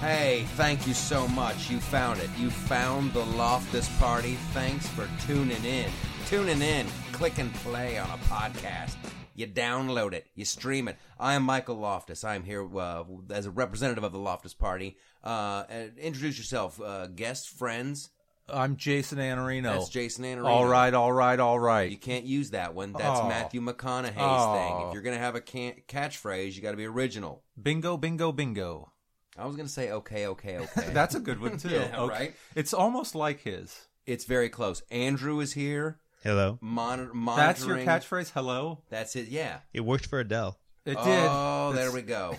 Hey, thank you so much. You found it. You found the Loftus Party. Thanks for tuning in. Tuning in. Click and play on a podcast. You download it. You stream it. I am Michael Loftus. I am here as a representative of the Loftus Party. Introduce yourself, guests, friends. I'm Jason Anarino. That's Jason Anarino. All right. You can't use that one. That's Matthew McConaughey's thing. If you're going to have a catchphrase, you got to be original. Bingo, bingo, bingo. I was going to say okay. That's a good one, too. Yeah, okay. Right? It's almost like his. It's very close. Andrew is here. Hello. Monitoring. That's your catchphrase? Hello? That's it, yeah. It worked for Adele. It did. Oh, there we go.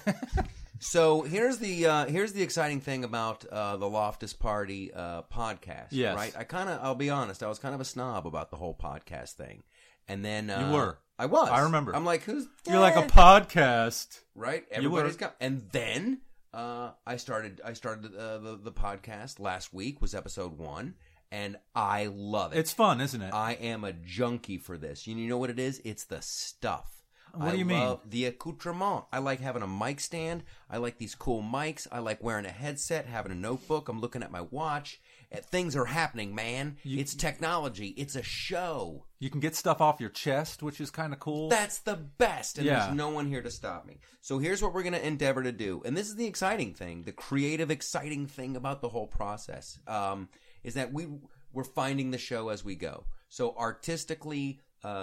So here's the exciting thing about the Loftus Party podcast. Yes. Right? I'll be honest, I was kind of a snob about the whole podcast thing. And then You were. I was. I remember. I'm like, You're like a podcast. Right? Everybody's got. And then I started the podcast last week was episode 1. And I love it. It's fun, isn't it? I am a junkie for this. You know what it is? It's the stuff. What do you mean? I love the accoutrement. I like having a mic stand. I like these cool mics. I like wearing a headset, having a notebook. I'm looking at my watch. Things are happening, man. It's technology. It's a show. You can get stuff off your chest, which is kind of cool. That's the best. And Yeah. there's no one here to stop me. So here's what we're going to endeavor to do. And this is the exciting thing, the creative, exciting thing about the whole process, is that we're finding the show as we go. So artistically,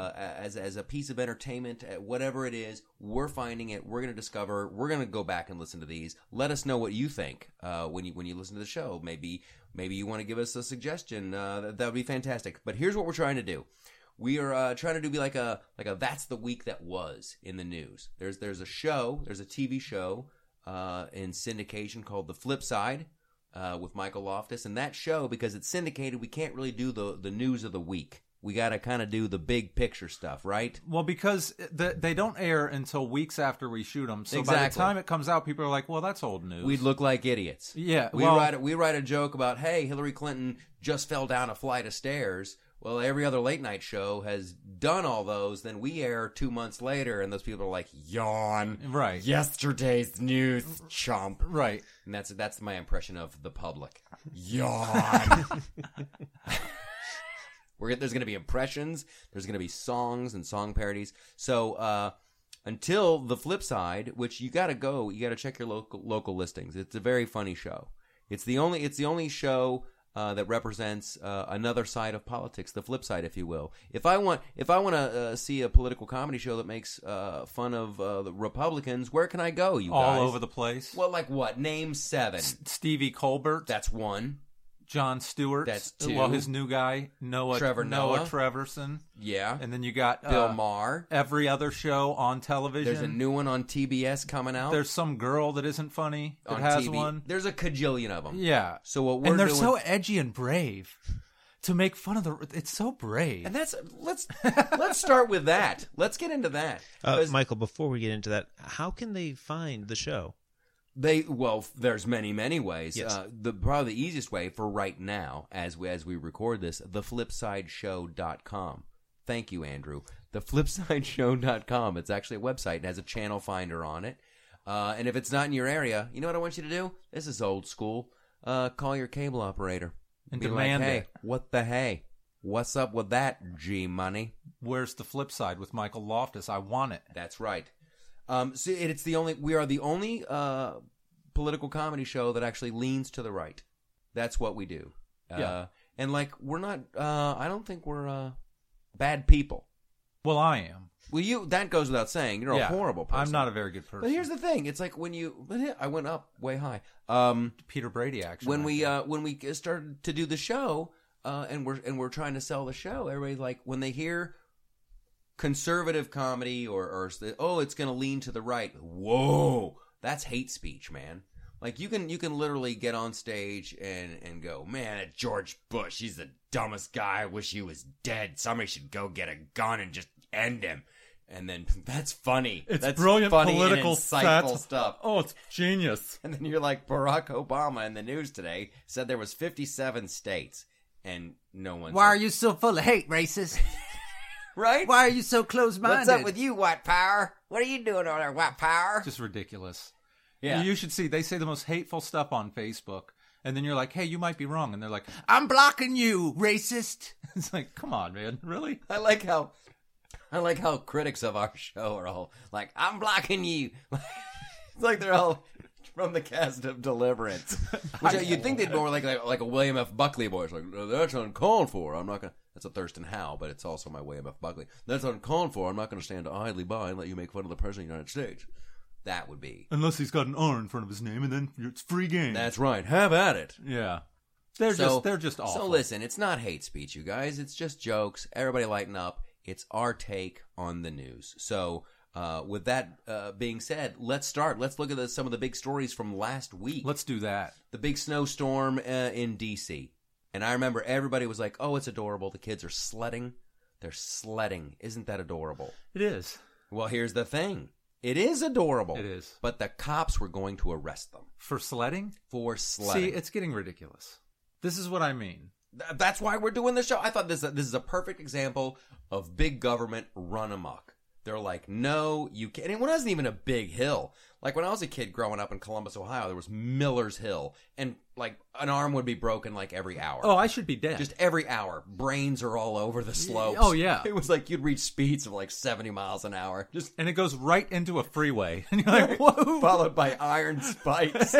as a piece of entertainment, whatever it is, we're finding it. We're going to discover. We're going to go back and listen to these. Let us know what you think when you listen to the show. Maybe you want to give us a suggestion. That would be fantastic. But here's what we're trying to do. We are trying to do like a that's the week that was in the news. There's a show. There's a TV show in syndication called The Flip Side. With Michael Loftus, and that show, because it's syndicated, we can't really do the news of the week. We got to kind of do the big picture stuff, right? Well, because they don't air until weeks after we shoot them. So Exactly. by the time it comes out, people are like, well, that's old news. We'd look like idiots. Yeah. We write a joke about, hey, Hillary Clinton just fell down a flight of stairs. Well, every other late night show has done all those. Then we air 2 months later, and those people are like, yawn. Right. Yesterday's news, chump. Right. And that's my impression of the public. Yawn. There's going to be impressions. There's going to be songs and song parodies. So until The Flip Side, which you got to check your local listings. It's a very funny show. It's the only show that represents another side of politics, the flip side, if you will. If I want to see a political comedy show that makes fun of the Republicans, where can I go? You guys all over the place. Well, like what? Name 7. Stevie Colbert. That's 1. John Stewart. That's 2. Well, his new guy, Noah Treverson. Yeah. And then you got Bill Maher. Every other show on television. There's a new one on TBS coming out. There's some girl that isn't funny that on has TV. one. There's a cajillion of them. Yeah. So what we're and they're doing, so edgy and brave to make fun of it's so brave. And let's start with that. Let's get into that. Michael, before we get into that, how can they find the show? There's many ways. Yes. Probably the easiest way for right now, as we record this, theflipsideshow.com. Thank you, Andrew. Theflipsideshow.com. It's actually a website. It has a channel finder on it. And if it's not in your area, you know what I want you to do? This is old school. Call your cable operator and be demand like, hey, it. what the hey? What's up with that, G-Money? Where's The Flip Side with Michael Loftus? I want it. That's right. So we are the only political comedy show that actually leans to the right. That's what we do. Yeah. And we're not, I don't think we're bad people. Well, I am. Well, that goes without saying. You're a horrible person. I'm not a very good person. But here's the thing. It's like I went up way high. Peter Brady, actually. When we started to do the show, and we're trying to sell the show, everybody's like, when they hear conservative comedy or it's going to lean to the right. Whoa, that's hate speech, man. Like you can literally get on stage and go, man, George Bush, he's the dumbest guy. I wish he was dead. Somebody should go get a gun and just end him. And then that's funny. That's brilliant funny political and insightful stuff. Oh, it's genius. And then you're like, Barack Obama in the news today said there was 57 states, and no one. Why are you so full of hate, racist? Right? Why are you so close-minded? What's up with you, white power? What are you doing over there, white power? Just ridiculous. Yeah. You should see. They say the most hateful stuff on Facebook, and then you're like, "Hey, you might be wrong," and they're like, "I'm blocking you, racist." It's like, come on, man, really? I like how critics of our show are all like, "I'm blocking you." It's like they're all from the cast of Deliverance. Which you'd think they'd be more like a William F. Buckley voice, like, "That's uncalled for. I'm not gonna." That's a Thurston Howe, but it's also my William F. Buckley. "That's uncalled for. I'm not going to stand idly by and let you make fun of the president of the United States." That would be. Unless he's got an R in front of his name, and then it's free game. That's right. Have at it. Yeah. They're just awful. So listen, it's not hate speech, you guys. It's just jokes. Everybody lighten up. It's our take on the news. So with that being said, let's start. Let's look at some of the big stories from last week. Let's do that. The big snowstorm in D.C. And I remember everybody was like, "Oh, it's adorable. The kids are sledding. They're sledding. Isn't that adorable?" It is. Well, here's the thing. It is adorable. It is. But the cops were going to arrest them. For sledding? For sledding. See, it's getting ridiculous. This is what I mean. That's why we're doing this show. I thought this is a perfect example of big government run amok. They're like, "No, you can't." And it wasn't even a big hill. Like when I was a kid growing up in Columbus, Ohio, there was Miller's Hill. And like an arm would be broken like every hour. Oh, I should be dead. Just every hour. Brains are all over the slopes. Oh, yeah. It was like you'd reach speeds of like 70 miles an hour. And it goes right into a freeway. And you're like, whoa. Followed by iron spikes.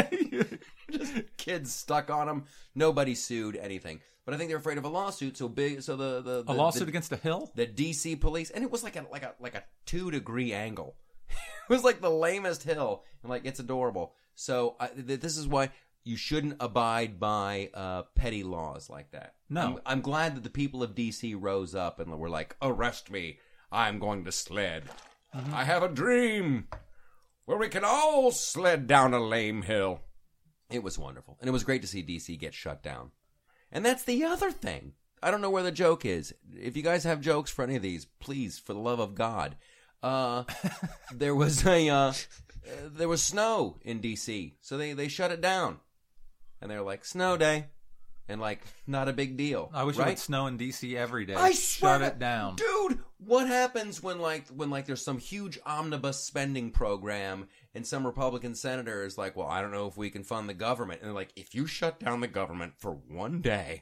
Just kids stuck on them. Nobody sued anything. But I think they're afraid of a lawsuit. So the a lawsuit against a hill? The D.C. police, and it was like a 2-degree angle. It was like the lamest hill, and like it's adorable. So this is why you shouldn't abide by petty laws like that. No, I'm glad that the people of D.C. rose up and were like, "Arrest me! I'm going to sled. Mm-hmm. I have a dream where we can all sled down a lame hill." It was wonderful, and it was great to see D.C. get shut down. And that's the other thing. I don't know where the joke is. If you guys have jokes for any of these, please, for the love of God. There was snow in D.C., so they shut it down. And they were like, "Snow day." And like, not a big deal. I wish right? it would snow in D.C. every day. I swear Shut it down. Dude, what happens when there's some huge omnibus spending program and some Republican senator is like, "Well, I don't know if we can fund the government." And they're like, "If you shut down the government for one day,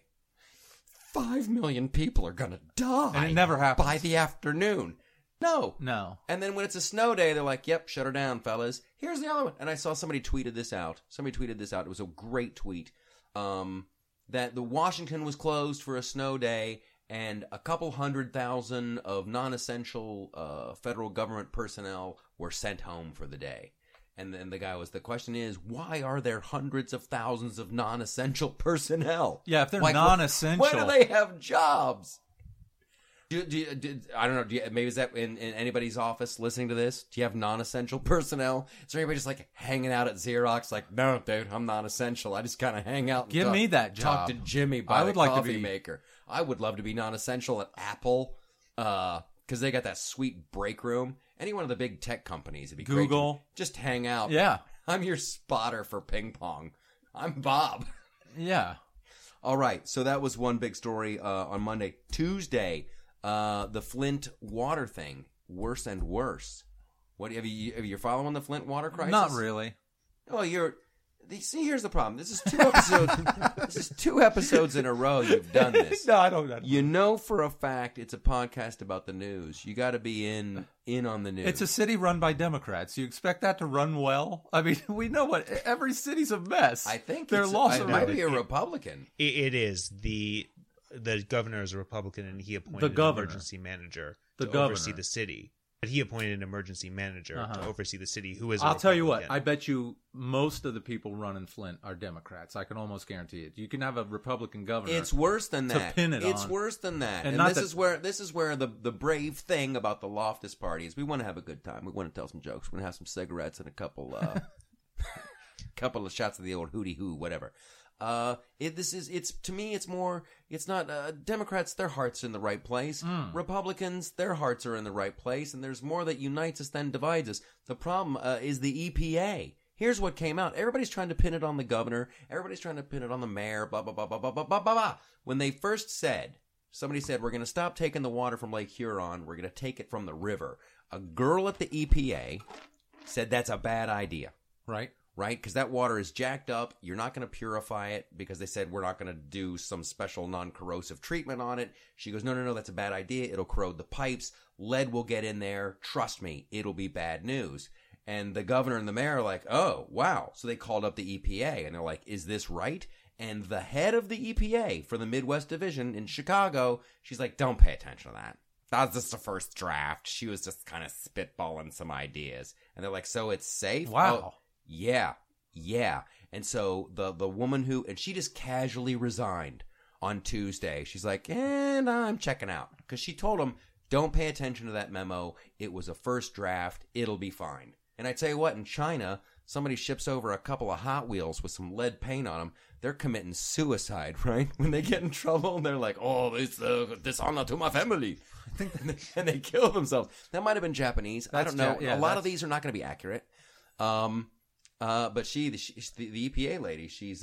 5 million people are going to die." And it never happens. By the afternoon. No. And then when it's a snow day, they're like, "Yep, shut her down, fellas." Here's the other one. And I saw somebody tweeted this out. It was a great tweet. That the Washington was closed for a snow day, and a couple 100,000 of non-essential federal government personnel were sent home for the day. And then the question is, why are there hundreds of thousands of non-essential personnel? Yeah, if they're non-essential. Why do they have jobs? I don't know. Maybe is that in anybody's office listening to this? Do you have non-essential personnel? Is there anybody just like hanging out at Xerox? Like, "No, dude, I'm non-essential. I just kind of hang out. And Give me that job. Talk to Jimmy by the like coffee maker." I would love to be non-essential at Apple, because they got that sweet break room. Any one of the big tech companies, it'd be Google. Great just hang out. Yeah, I'm your spotter for ping pong. I'm Bob. Yeah. All right. So that was one big story on Monday. Tuesday. The Flint water thing, worse and worse. What have you following the Flint water crisis? Not really. Oh, see, here's the problem. This is 2 episodes. This is 2 episodes in a row you've done this. No, I don't. You know for a fact it's a podcast about the news. You got to be in on the news. It's a city run by Democrats. You expect that to run well? I mean, we know what every city's a mess. I think their laws it might be a Republican. It is the governor is a Republican, and he appointed an emergency manager to oversee the city. But he appointed an emergency manager to oversee the city, who is I'll tell you what, I bet you most of the people running Flint are Democrats. I can almost guarantee it. You can have a Republican governor. It's worse than that. To pin it it's on. worse than that. And this is where the brave thing about the Loftus party is we want to have a good time. We want to tell some jokes. We're going to have some cigarettes and a couple of shots of the old hootie hoo, whatever. It's not Democrats, their hearts are in the right place. Republicans, their hearts are in the right place, and there's more that unites us than divides us. The problem is the EPA. Here's what came out. Everybody's trying to pin it on the governor. Everybody's trying to pin it on the mayor, blah, blah, blah, blah, blah, blah, blah, blah. When they first somebody said, "We're going to stop taking the water from Lake Huron. We're going to take it from the river." A girl at the EPA said that's a bad idea. Right. right? Because that water is jacked up. You're not going to purify it because they said we're not going to do some special non-corrosive treatment on it. She goes, no, that's a bad idea. It'll corrode the pipes. Lead will get in there. Trust me, it'll be bad news. And the governor and the mayor are like, oh, wow. So they called up the EPA, and they're like, is this right? And the head of the EPA for the Midwest Division in Chicago, she's like, don't pay attention to that. That was just the first draft. She was just kind of spitballing some ideas. And they're like, so it's safe? Wow. Oh, yeah. And so the woman and she just casually resigned on Tuesday. She's like, and I'm checking out. Because she told him, don't pay attention to that memo. It was a first draft. It'll be fine. And I tell you what, in China, somebody ships over a couple of Hot Wheels with some lead paint on them. They're committing suicide, right? When they get in trouble, they're like, oh, it's dishonor to my family. And they kill themselves. That might have been Japanese. I don't know. A lot of these are not going to be accurate. But the EPA lady, she's,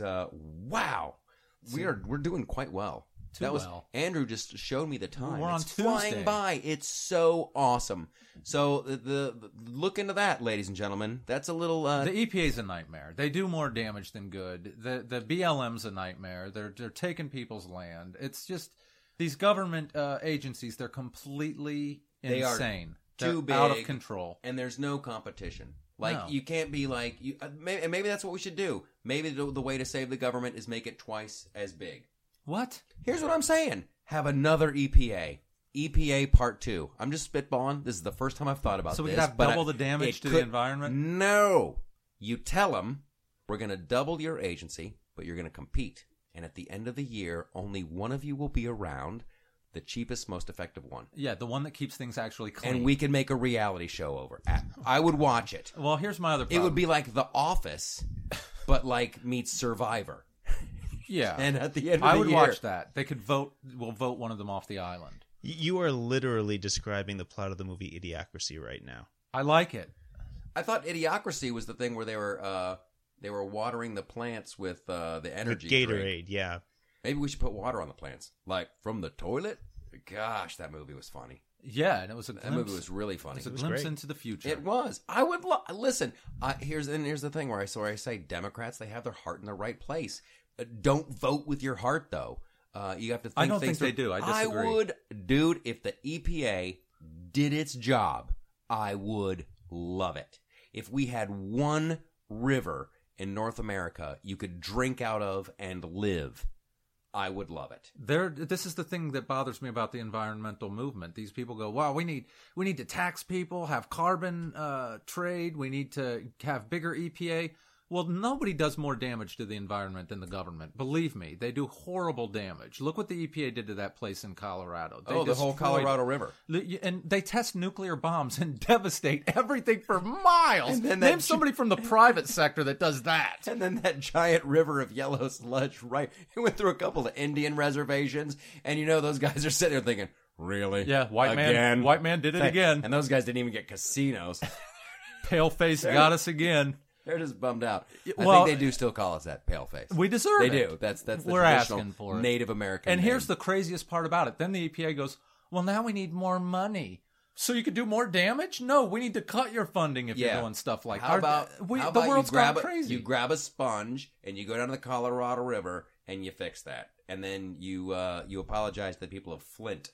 wow. We're doing quite well. Andrew just showed me the time. We're on It's Tuesday. flying by. It's so awesome. So the look into that, ladies and gentlemen. That's a little. The EPA's a nightmare. They do more damage than good. The BLM's a nightmare. They're taking people's land. It's just these government agencies. They're completely insane. They're too big, out of control, and there's no competition. You can't be like you. Maybe that's what we should do. Maybe the way to save the government is make it twice as big. What? Here's what I'm saying. Have another EPA. EPA Part 2. I'm just spitballing. This is the first time I've thought about this. So we could have double the damage to the environment? No. You tell them, we're going to double your agency, but you're going to compete. And at the end of the year, only one of you will be around, the cheapest, most effective one. Yeah, the one that keeps things actually clean. And we can make a reality show over. I would watch it. Well, here's my other problem. It would be like The Office, but meets Survivor. Yeah. And at the end of the year, I would watch that. They could vote. We'll vote one of them off the island. You are literally describing the plot of the movie Idiocracy right now. I like it. I thought Idiocracy was the thing where they were watering the plants with the energy Gatorade, drink. yeah. Maybe we should put water on the plants, like from the toilet. Gosh, that movie was funny. Yeah, and it was a glimpse. That movie was really funny. It was a glimpse into the future. It was. I would listen. Here's the thing where I say Democrats, they have their heart in the right place. Don't vote with your heart, though. You have to think. I don't think they do. I disagree. I would, dude. If the EPA did its job, I would love it. If we had one river in North America you could drink out of and live, I would love it. This is the thing that bothers me about the environmental movement. These people go, "Wow, we need to tax people, have carbon trade. We need to have bigger EPA." Well, nobody does more damage to the environment than the government. Believe me, they do horrible damage. Look what the EPA did to that place in Colorado. The whole Colorado River. And they test nuclear bombs and devastate everything for miles. Name somebody from the private sector that does that. And then that giant river of yellow sludge, right? It went through a couple of Indian reservations, and those guys are sitting there thinking, really? Yeah, white man did it again. And those guys didn't even get casinos. Paleface got us again. They're just bummed out. I think they do still call us that, paleface. We deserve it. They do. That's the We're asking for it. Native American And name. here's the craziest part about it. Then the EPA goes, well, now we need more money. So you could do more damage? No, we need to cut your funding if you're doing stuff like that. How about the world's gone crazy. You grab a sponge and you go down to the Colorado River and you fix that. And then you apologize to the people of Flint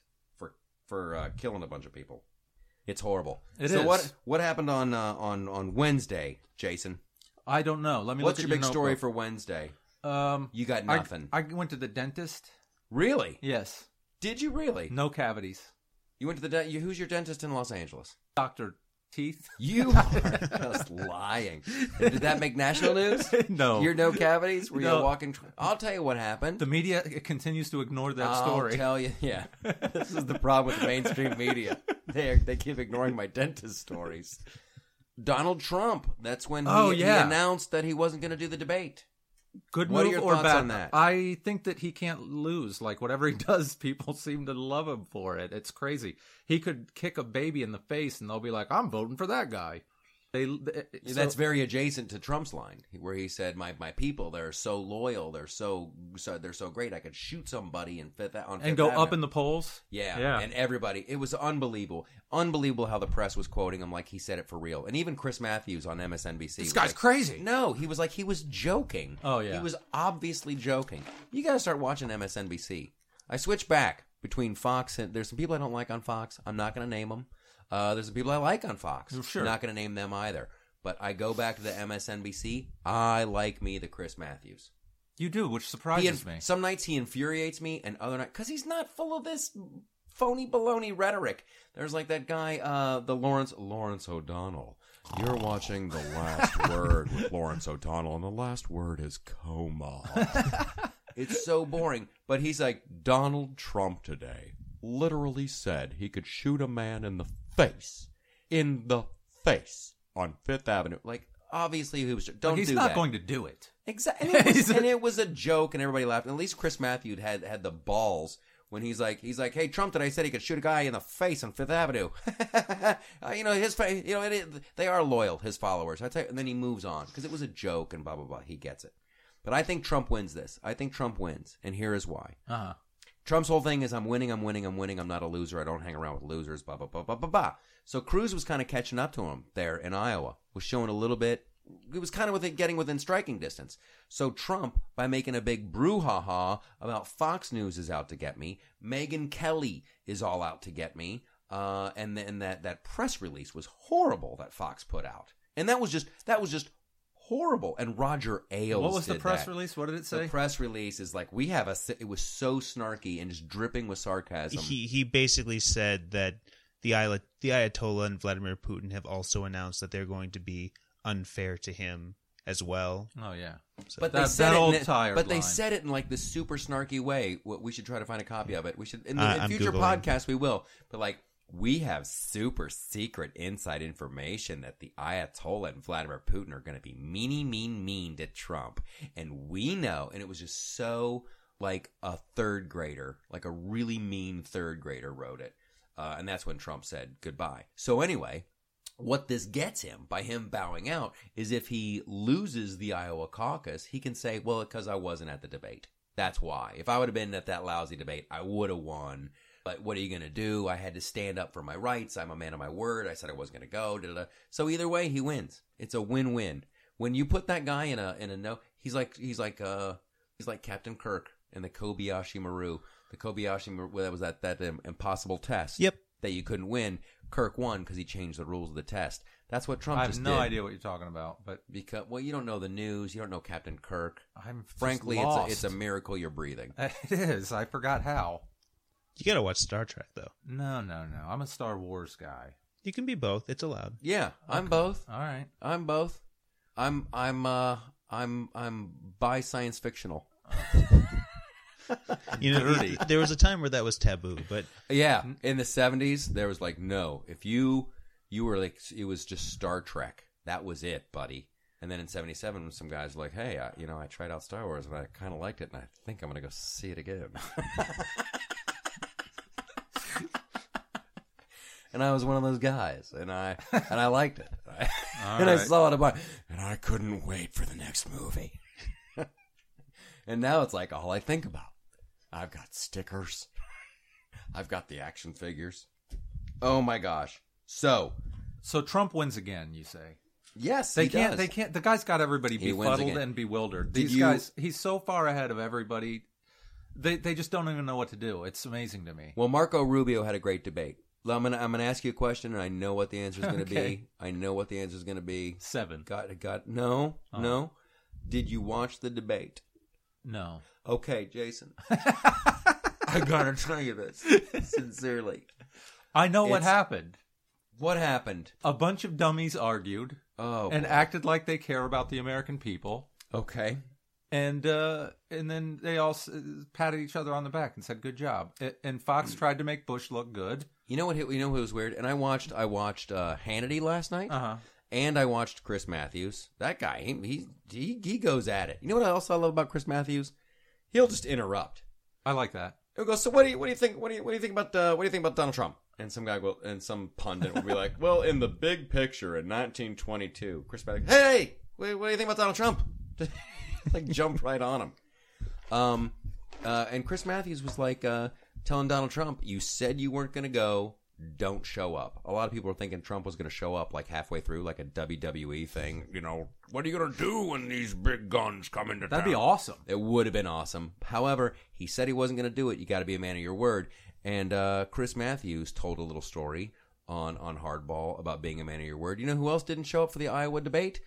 for killing a bunch of people. It's horrible. It is. So what happened on Wednesday, Jason? I don't know. What's your big story for Wednesday? You got nothing. I went to the dentist. Really? Yes. Did you really? No cavities. You went to the who's your dentist in Los Angeles? Dr. Teeth. You are just lying. Did that make national news? No. Your no cavities? Were you walking? I'll tell you what happened. The media continues to ignore that story. I'll tell you. Yeah. This is the problem with the mainstream media. They keep ignoring my dentist stories. Donald Trump. That's when he announced that he wasn't going to do the debate. Good what move are your or thoughts bad? On that? I think that he can't lose. Like whatever he does, people seem to love him for it. It's crazy. He could kick a baby in the face, and they'll be like, "I'm voting for that guy." That's very adjacent to Trump's line, where he said, "My people, they're so loyal, they're so great. I could shoot somebody on Fifth go Avenue. Up in the polls." Yeah, and everybody, it was unbelievable how the press was quoting him like he said it for real. And even Chris Matthews on MSNBC, this guy's crazy. No, he was joking. Oh yeah, he was obviously joking. You got to start watching MSNBC. I switch back between Fox and there's some people I don't like on Fox. I'm not going to name them. There's some people I like on Fox. Sure. I'm not going to name them either. But I go back to the MSNBC. I like me the Chris Matthews. You do, which surprises me. Some nights he infuriates me, and other nights, because he's not full of this phony baloney rhetoric. There's like that guy, the Lawrence O'Donnell. You're watching The Last Word with Lawrence O'Donnell, and the last word is coma. It's so boring. But he's like, Donald Trump today literally said he could shoot a man in the face on Fifth Avenue. Like, obviously he was. Don't he's do not that. going to do it. Exactly, and it was a joke, and everybody laughed. And at least Chris Matthews had the balls when he's like, hey, Trump today said he could shoot a guy in the face on Fifth Avenue. His face. They are loyal, his followers. And then he moves on because it was a joke and blah blah blah. He gets it. But I think Trump wins this. I think Trump wins, and here is why. Trump's whole thing is I'm winning. I'm not a loser. I don't hang around with losers, blah, blah, blah, blah, blah, blah. So Cruz was kind of catching up to him there in Iowa, was showing a little bit. It was kind of getting within striking distance. So Trump, by making a big brouhaha about Fox News is out to get me, Megyn Kelly is all out to get me, and then that press release was horrible that Fox put out. And that was just horrible. And Roger Ailes. What was the press release? What did it say? The press release is like, it was so snarky and just dripping with sarcasm. He basically said that the Ayatollah and Vladimir Putin have also announced that they're going to be unfair to him as well. Oh yeah. So but they said it in like this super snarky way. We should try to find a copy of it. We should in future podcasts we will. But like, we have super secret inside information that the Ayatollah and Vladimir Putin are going to be mean to Trump. And we know, and it was just so like a third grader, like a really mean third grader wrote it. And that's when Trump said goodbye. So anyway, what this gets him, by him bowing out, is if he loses the Iowa caucus, he can say, well, because I wasn't at the debate. That's why. If I would have been at that lousy debate, I would have won. But what are you going to do? I had to stand up for my rights. I'm a man of my word. I said I wasn't going to go. Da-da-da. So either way, he wins. It's a win-win. When you put that guy in a no, he's like Captain Kirk in the Kobayashi Maru. The Kobayashi Maru, that was that impossible test. Yep. That you couldn't win. Kirk won because he changed the rules of the test. That's what Trump just did. I have no idea what you're talking about, but because you don't know the news, you don't know Captain Kirk. Frankly, it's a miracle you're breathing. It is. I forgot how. You gotta watch Star Trek though. No. I'm a Star Wars guy. You can be both. It's allowed. Yeah, I'm both. All right. I'm both. I'm bi science fictional. There was a time where that was taboo, but yeah, in the 70s, there was like, no, if you were like, it was just Star Trek. That was it, buddy. And then in 77, some guys were like, hey, I tried out Star Wars and I kind of liked it, and I think I'm going to go see it again. And I was one of those guys, and I liked it. I saw it about, and I couldn't wait for the next movie. And now it's like all I think about. I've got stickers. I've got the action figures. Oh my gosh. So Trump wins again, you say? Yes, they can't. The guy's got everybody befuddled and bewildered. These guys, he's so far ahead of everybody. They just don't even know what to do. It's amazing to me. Well, Marco Rubio had a great debate. I'm gonna ask you a question, and I know what the answer is going to be. I know what the answer is going to be. 7. No. Did you watch the debate? No. Okay, Jason. I gotta tell you this sincerely. I know what happened. What happened? A bunch of dummies argued and acted like they care about the American people. Okay. And then they all patted each other on the back and said, "Good job." And Fox tried to make Bush look good. You know what? Who was weird? And I watched Hannity last night. And I watched Chris Matthews. That guy, he goes at it. You know what else I love about Chris Matthews? He'll just interrupt. I like that. He'll go, so what do you think? What do you think about Donald Trump? And some guy will, and some pundit will be like, well, in the big picture in 1922, Chris Matthews, hey, what do you think about Donald Trump? Like, jumped right on him. And Chris Matthews was like telling Donald Trump, you said you weren't going to go, don't show up. A lot of people were thinking Trump was going to show up like halfway through, like a WWE thing. You know, what are you going to do when these big guns come into town? That'd be awesome. It would have been awesome. However, he said he wasn't going to do it. You got to be a man of your word. And Chris Matthews told a little story on Hardball about being a man of your word. You know who else didn't show up for the Iowa debate?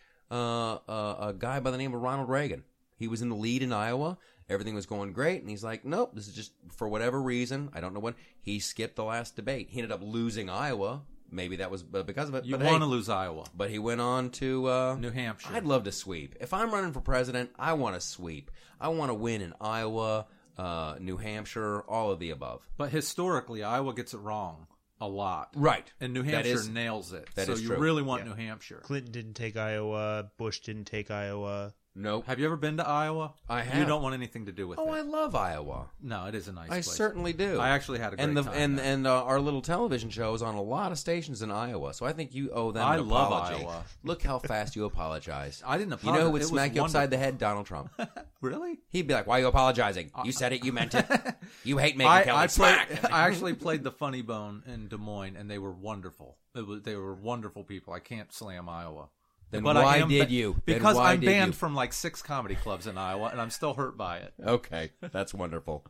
A guy by the name of Ronald Reagan. He was in the lead in Iowa. Everything was going great. And he's like, nope, this is just for whatever reason. I don't know what. He skipped the last debate. He ended up losing Iowa. Maybe that was because of it. You want to lose Iowa. But he went on to New Hampshire. I'd love to sweep. If I'm running for president, I want to sweep. I want to win in Iowa, New Hampshire, all of the above. But historically, Iowa gets it wrong a lot. Right. And New Hampshire nails it. That so is you true. really want New Hampshire. Clinton didn't take Iowa. Bush didn't take Iowa. Nope. Have you ever been to Iowa? I have. You don't want anything to do with it. I love Iowa. No, it is a nice I place. certainly do. I actually had a great time. And our little television show is on a lot of stations in Iowa, so I think you owe them an apology. I love Iowa. Look how fast you apologize. I didn't apologize. You know who would It smack was you upside the wonderful. head? Donald Trump. Really? He'd be like, why are you apologizing? You said it, you meant it. You hate making Kelly smack. I actually played the Funny Bone in Des Moines, and they were wonderful. They were wonderful people. I can't slam Iowa. Then But why I am did you? Then Because why I'm did banned you? from like 6 comedy clubs in Iowa, and I'm still hurt by it. Okay, that's wonderful.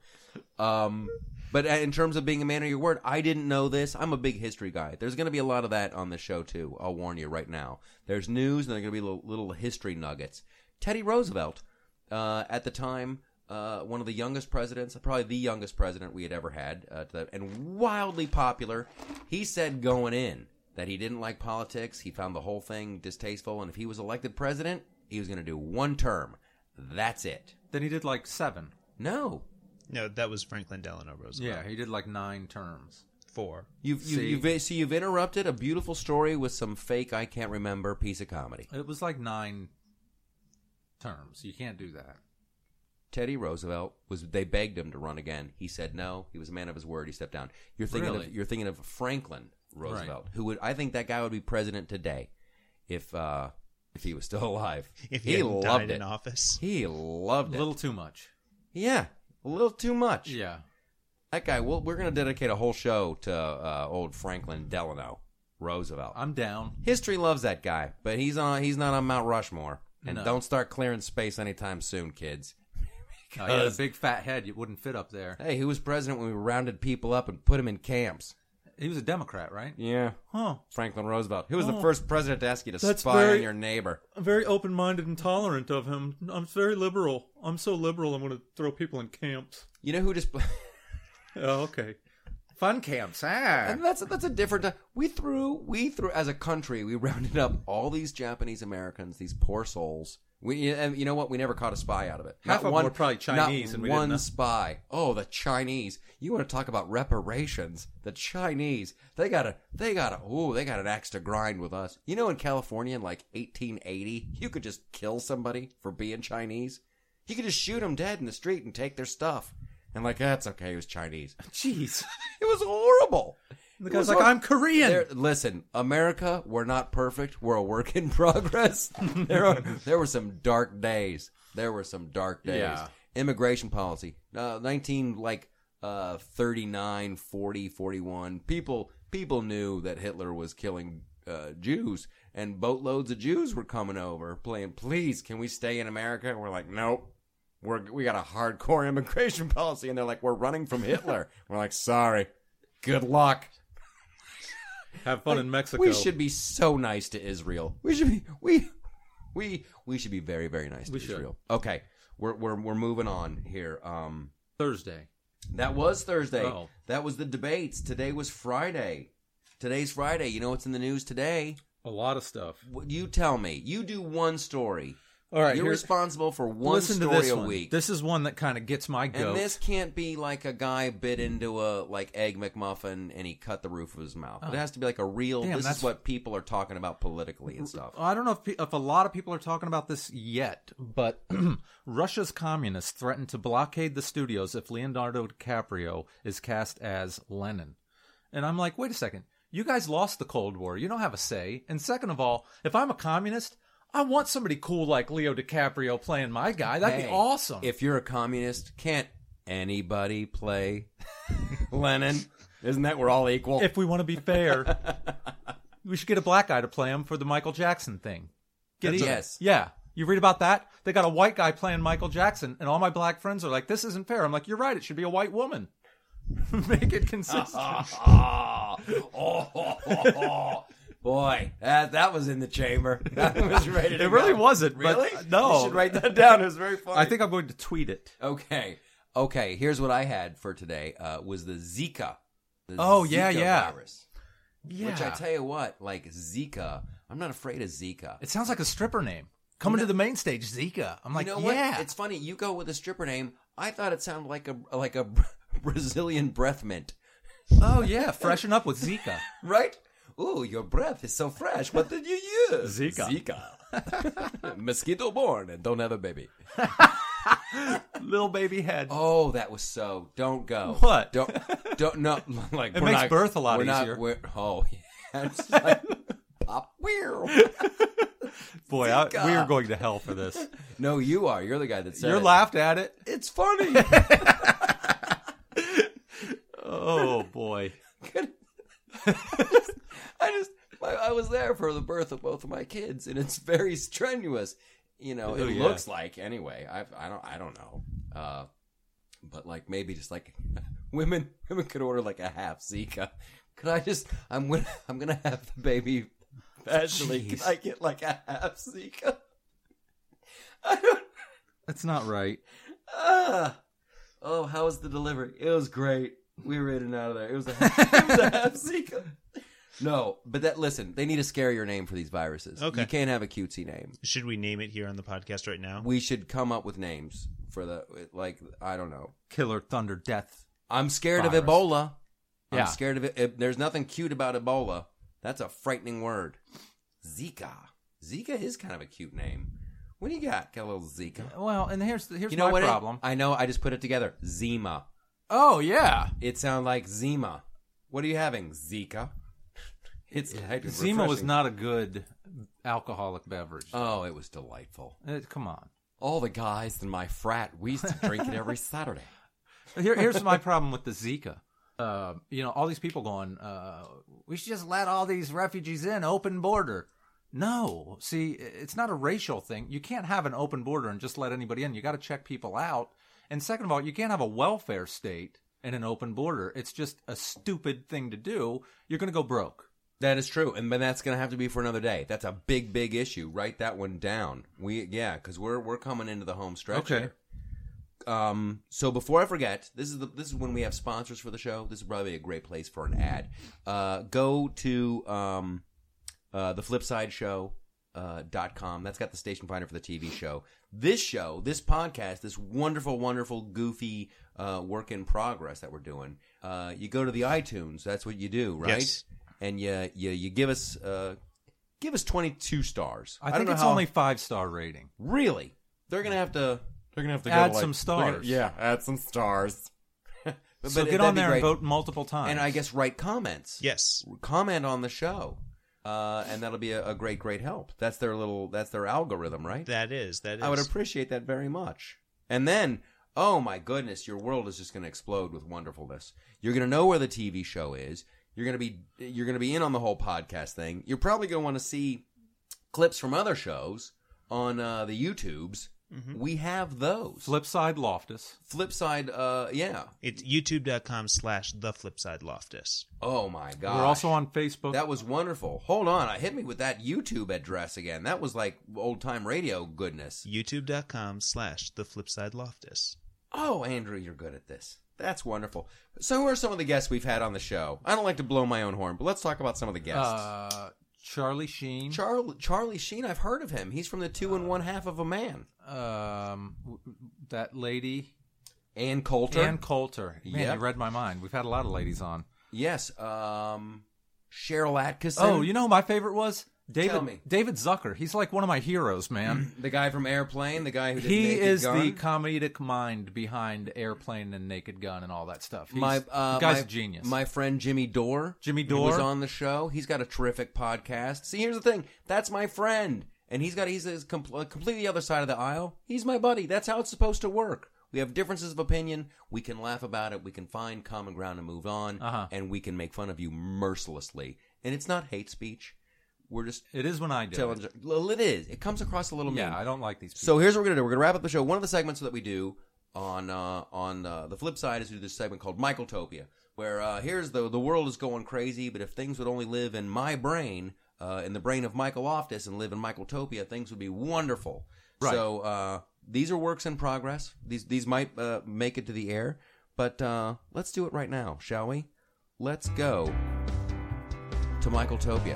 But in terms of being a man of your word, I didn't know this. I'm a big history guy. There's going to be a lot of that on the show, too. I'll warn you right now. There's news, and there are going to be little history nuggets. Teddy Roosevelt, at the time, one of the youngest presidents, probably the youngest president we had ever had, and wildly popular, he said going in that he didn't like politics. He found the whole thing distasteful, and if he was elected president, he was going to do 1 term. That's it. Then he did like 7. No. No, that was Franklin Delano Roosevelt. Yeah, he did like 9 terms. 4. You've interrupted a beautiful story with some fake I can't remember piece of comedy. It was like 9 terms. You can't do that. Teddy Roosevelt they begged him to run again. He said no. He was a man of his word. He stepped down. You're thinking of Franklin Roosevelt, right. who would, I think that guy would be president today if he was still alive. If he hadn't died in office. He loved it. A little too much. Yeah, a little too much. Yeah. That guy, we're going to dedicate a whole show to old Franklin Delano Roosevelt. I'm down. History loves that guy, but he's not on Mount Rushmore. And No. don't start clearing space anytime soon, kids. He had a big fat head. You wouldn't fit up there. Hey, who was president when we rounded people up and put them in camps? He was a Democrat, right? Yeah. Huh. Franklin Roosevelt. Who was the Oh. first president to ask you to That's spy very- on your neighbor? Very open-minded and tolerant of him. I'm very liberal. I'm so liberal I'm going to throw people in camps. You know who just... Oh, okay. Fun camps, And that's a different... We threw, as a country, we rounded up all these Japanese Americans, these poor souls. And you know what? We never caught a spy out of it. Half of them were probably Chinese, Not and we one didn't know. spy. Oh, the Chinese! You want to talk about reparations? The Chinese, they got an axe to grind with us. You know, in California in like 1880, you could just kill somebody for being Chinese. You could just shoot them dead in the street and take their stuff. And like, that's okay. He was Chinese. Jeez. It was horrible. The guy's like, I'm Korean. Listen, America, we're not perfect. We're a work in progress. There were some dark days. Yeah. Immigration policy, 39, 40, 41. People knew that Hitler was killing Jews, and boatloads of Jews were coming over, playing, please, can we stay in America? And we're like, nope. We got a hardcore immigration policy, and they're like, we're running from Hitler. We're like, sorry. Good luck. Have fun in Mexico. We should be so nice to Israel. We should be very, very nice to Israel. Okay, we're moving on here. Thursday. That was Thursday. Oh. That was the debates. Today was Friday. Today's Friday. You know what's in the news today? A lot of stuff. You tell me. You do one story. All right, You're responsible for one listen story to this a one. week. This is one that kind of gets my goat. And this can't be like a guy bit into a Egg McMuffin and he cut the roof of his mouth. It has to be like a real. Damn, this is what people are talking about politically and stuff. I don't know if a lot of people are talking about this yet, but Russia's communists threatened to blockade the studios if Leonardo DiCaprio is cast as Lenin. And I'm like, wait a second. You guys lost the Cold War. You don't have a say. And second of all, if I'm a communist, I want somebody cool like Leo DiCaprio playing my guy. That'd be awesome. If you're a communist, can't anybody play Lenin? Isn't that we're all equal? If we want to be fair, we should get a black guy to play him for the Michael Jackson thing. Yes. Yeah. You read about that? They got a white guy playing Michael Jackson, and all my black friends are like, this isn't fair. I'm like, you're right. It should be a white woman. Make it consistent. Boy, that was in the chamber. That was ready to It really go. wasn't. Really? But no. You should write that down. It was very funny. I think I'm going to tweet it. Okay. Here's what I had for today. Was the Zika. The Zika virus. Yeah. Which I tell you what, like Zika, I'm not afraid of Zika. It sounds like a stripper name. Coming to the main stage, Zika. I'm like, you know yeah. what? It's funny. You go with a stripper name. I thought it sounded like a Brazilian breath mint. Oh, yeah. Freshen up with Zika. Right? Ooh, your breath is so fresh. What did you use? Zika. Mosquito born and don't have a baby. Little baby head. Oh, that was so. Don't go. What? Don't. No. Like it makes birth a lot easier. Oh, yeah. It's like pop. Boy, we are going to hell for this. No, you are. You're the guy that said You it. laughed at it. It's funny. Oh, boy. I was there for the birth of both of my kids, and it's very strenuous. You know, it looks like anyway. I don't know. But like maybe just like women could order like a half Zika. Could I just? I'm gonna have the baby. Actually, can I get like a half Zika? I don't. That's not right. Oh, how was the delivery? It was great. We were in and out of there. It was a half Zika. No, but listen, they need a scarier name for these viruses. Okay. You can't have a cutesy name. Should we name it here on the podcast right now? We should come up with names for I don't know. Killer Thunder Death. I'm scared virus. of Ebola. I'm Yeah. scared of it. There's nothing cute about Ebola. That's a frightening word. Zika. Zika is kind of a cute name. What do you got? Got a little Zika. Well, and here's You know my what? problem. I know. I just put it together. Zima. Oh, yeah. It sounds like Zima. What are you having? Zika. It's Zima was not a good alcoholic beverage. Oh, it was delightful. Come on. All the guys in my frat, we used to drink it every Saturday. Here's my problem with the Zika. All these people going, we should just let all these refugees in, open border. No. See, it's not a racial thing. You can't have an open border and just let anybody in. You got to check people out. And second of all, you can't have a welfare state and an open border. It's just a stupid thing to do. You're going to go broke. That is true, and that's going to have to be for another day. That's a big, big issue. Write that one down. Because we're coming into the home stretch. Okay. Here. So before I forget, this is when we have sponsors for the show. This is probably a great place for an ad. Go to theflipsideshow.com. That's got the station finder for the TV show. This show, this podcast, this wonderful, wonderful, goofy work in progress that we're doing. You go to the iTunes. That's what you do, right? Yes. And you give us 22 stars. I think it's only 5-star rating. Really? They're gonna have to add some stars. Add some stars. So get on there and vote multiple times. And I guess write comments. Yes. Comment on the show. And that'll be a great, great help. That's their algorithm, right? That is. I would appreciate that very much. And then, oh my goodness, your world is just going to explode with wonderfulness. You're going to know where the TV show is. You're going to be in on the whole podcast thing. You're probably going to want to see clips from other shows on the YouTubes. Mm-hmm. We have those. Flipside Loftus. Flipside, yeah. It's youtube.com/theflipsideloftus. Oh my gosh. We're also on Facebook. That was wonderful. Hold on. Hit me with that YouTube address again. That was like old time radio goodness. youtube.com/theflipsideloftus. Oh, Andrew, you're good at this. That's wonderful. So who are some of the guests we've had on the show? I don't like to blow my own horn, but let's talk about some of the guests. Charlie Sheen. Charlie Sheen, I've heard of him. He's from the 2 1/2 of a Man. That lady. Ann Coulter. Man, you read my mind. We've had a lot of ladies on. Yes. Cheryl Atkinson. Oh, you know who my favorite was? Tell me. David Zucker, he's like one of my heroes, man. The guy from Airplane, the guy who did He Naked is Gun? the comedic mind behind Airplane and Naked Gun and all that stuff. The guy's a genius. My friend Jimmy Dore. Jimmy who Dore? was on the show. He's got a terrific podcast. See, here's the thing. That's my friend. And he's completely the other side of the aisle. He's my buddy. That's how it's supposed to work. We have differences of opinion. We can laugh about it. We can find common ground and move on. And we can make fun of you mercilessly. And it's not hate speech. We're just... It is when I do it. Well, it is. It comes across a little mean. Yeah, I don't like these people. So here's what we're going to do. We're going to wrap up the show. One of the segments that we do on the flip side is we do this segment called Michaeltopia, where here's the world is going crazy, but if things would only live in my brain, in the brain of Michael Loftus, and live in Michaeltopia, things would be wonderful. Right. So these are works in progress. These might make it to the air, but let's do it right now, shall we? Let's go to Michaeltopia.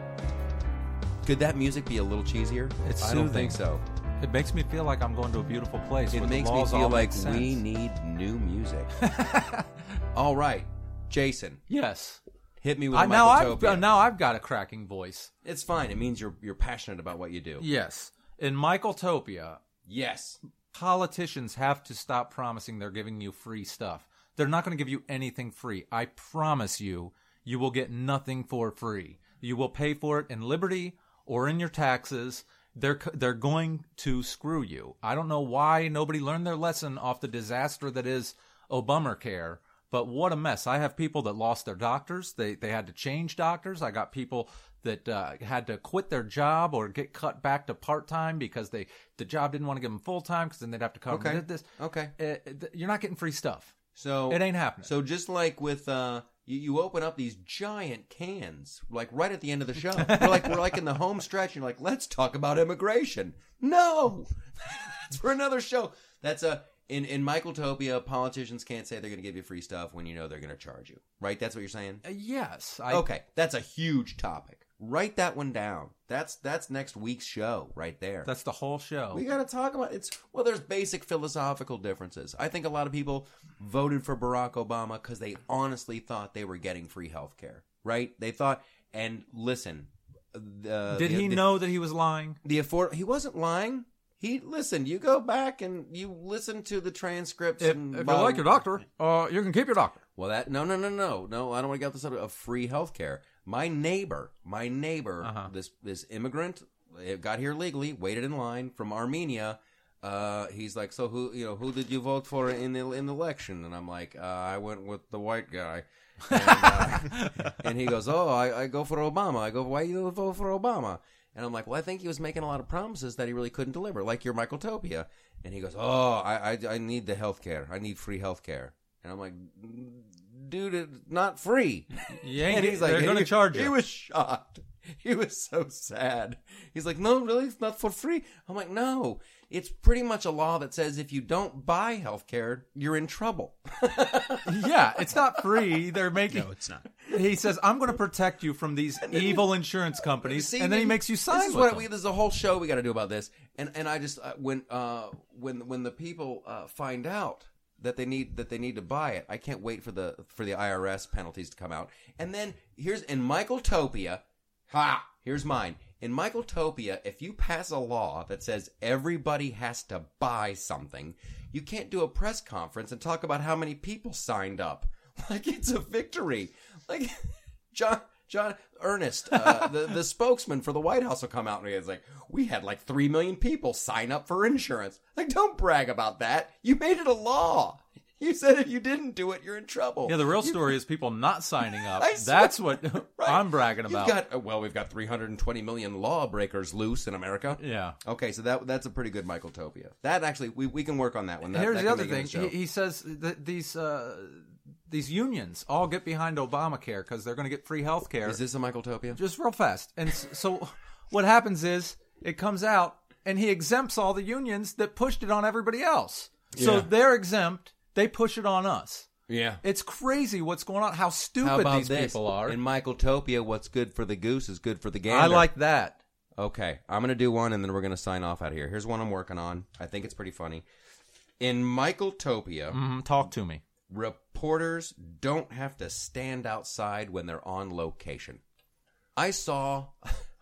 Could that music be a little cheesier? It's I don't soothing. think so. It makes me feel like I'm going to a beautiful place. It where makes the me laws feel all like make sense. we need new music. All right, Jason, Yes. hit me with a Now Michaeltopia. I've got a cracking voice. It's fine. It means you're passionate about what you do. Yes. In Michaeltopia, Yes. politicians have to stop promising they're giving you free stuff. They're not going to give you anything free. I promise you, you will get nothing for free. You will pay for it in liberty or in your taxes. They're going to screw you. I don't know why nobody learned their lesson off the disaster that is Obamacare, but what a mess. I have people that lost their doctors. They had to change doctors. I got people that had to quit their job or get cut back to part-time because the job didn't want to give them full-time because then they'd have to cover this. Okay. You're not getting free stuff. So It ain't happening. So just like with you open up these giant cans like right at the end of the show. we're like in the home stretch. And you're like, let's talk about immigration. No, that's for another show. That's in Michaeltopia. Politicians can't say they're going to give you free stuff when you know they're going to charge you. Right? That's what you're saying. Yes. Okay, that's a huge topic. Write that one down. That's next week's show right there. That's the whole show. We got to talk about there's basic philosophical differences. I think a lot of people voted for Barack Obama because they honestly thought they were getting free health care, right? They thought, and listen. Did he know that he was lying? He wasn't lying. Listen, you go back and you listen to the transcripts. If you like your doctor, you can keep your doctor. Well, no, I don't want to get this of free health care. My neighbor, this immigrant, got here legally, waited in line from Armenia. He's like, so who did you vote for in the election? And I'm like, I went with the white guy. And he goes, oh, I go for Obama. I go, why you vote for Obama? And I'm like, well, I think he was making a lot of promises that he really couldn't deliver, like your Michaeltopia. And he goes, oh, I need the health care. I need free health care. And I'm like, dude, it's not free. Yeah, and he's like, they're going to charge you. He was shocked. He was so sad. He's like, no, really? It's not for free? I'm like, no. It's pretty much a law that says if you don't buy health care, you're in trouble. Yeah, it's not free. They're making... No, it's not. He says, I'm going to protect you from these evil insurance companies, and then he makes you sign with them. There's a whole show we got to do about this. And I just, when the people find out that they need to buy it, I can't wait for the IRS penalties to come out. And then in Michaeltopia, here's mine. In Michaeltopia, if you pass a law that says everybody has to buy something, you can't do a press conference and talk about how many people signed up. Like it's a victory. Like John Ernest, the spokesman for the White House will come out and he's like, we had like 3 million people sign up for insurance. Like, don't brag about that. You made it a law. You said if you didn't do it, you're in trouble. Yeah, the real story is people not signing up. I swear. That's what Right. I'm bragging about. We've got 320 million lawbreakers loose in America. Yeah. Okay, so that's a pretty good Michaeltopia. That actually, we can work on that one. Here's that the can other make it in thing. the show. He says that these unions all get behind Obamacare because they're going to get free health care. Is this a Michaeltopia? Just real fast. And so what happens is it comes out and he exempts all the unions that pushed it on everybody else. So Yeah. they're exempt. They push it on us. Yeah. It's crazy what's going on. How How stupid about these this? people are. In Michaeltopia, what's good for the goose is good for the gander. I like that. Okay, I'm going to do one, and then we're going to sign off out of here. Here's one I'm working on. I think it's pretty funny. In Michaeltopia, Talk to me. reporters don't have to stand outside when they're on location. I saw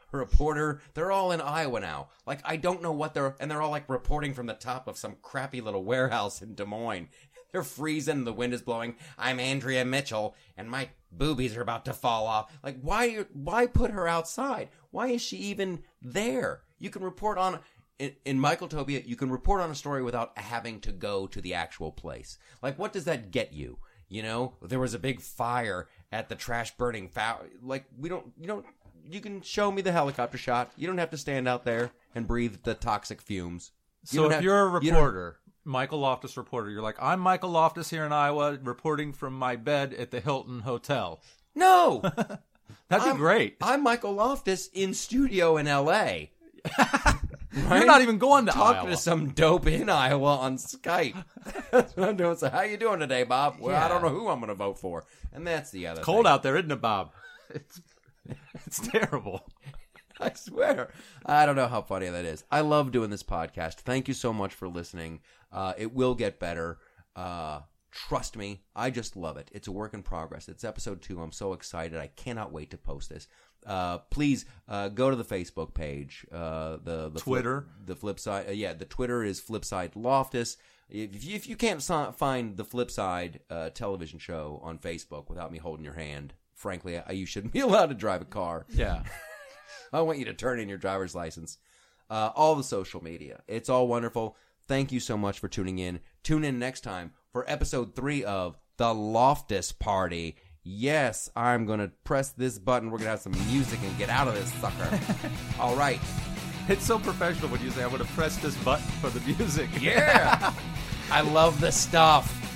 reporter. They're all in Iowa now. Like, I don't know what and they're all like reporting from the top of some crappy little warehouse in Des Moines. They're freezing, the wind is blowing. I'm Andrea Mitchell, and my boobies are about to fall off. Like, why put her outside? Why is she even there? You can report on, in Michaeltopia, you can report on a story without having to go to the actual place. Like, what does that get you? You know, there was a big fire at the trash burning like, you can show me the helicopter shot. You don't have to stand out there and breathe the toxic fumes. So if you're a reporter, Michael Loftus reporter, you're like, I'm Michael Loftus here in Iowa reporting from my bed at the Hilton Hotel. No! That'd be great. I'm Michael Loftus in studio in L.A. Right? You're not even going to Talking Iowa. to some dope in Iowa on Skype. That's what I'm doing. So, how you doing today, Bob? Well, I don't know who I'm going to vote for. And that's the other It's cold thing. out there, isn't it, Bob? It's terrible. I swear. I don't know how funny that is. I love doing this podcast. Thank you so much for listening. It will get better. Trust me. I just love it. It's a work in progress. It's episode 2. I'm so excited. I cannot wait to post this. Please go to the Facebook page. The Twitter. The Flipside. The Twitter is Flipside Loftus. If you can't find the Flipside television show on Facebook without me holding your hand, frankly, you shouldn't be allowed to drive a car. Yeah. I want you to turn in your driver's license. All the social media. It's all wonderful. Thank you so much for tuning in. Tune in next time for episode 3 of The Loftus Party. Yes, I'm going to press this button. We're going to have some music and get out of this sucker. All right. It's so professional when you say, I'm going to press this button for the music. Yeah. I love the stuff.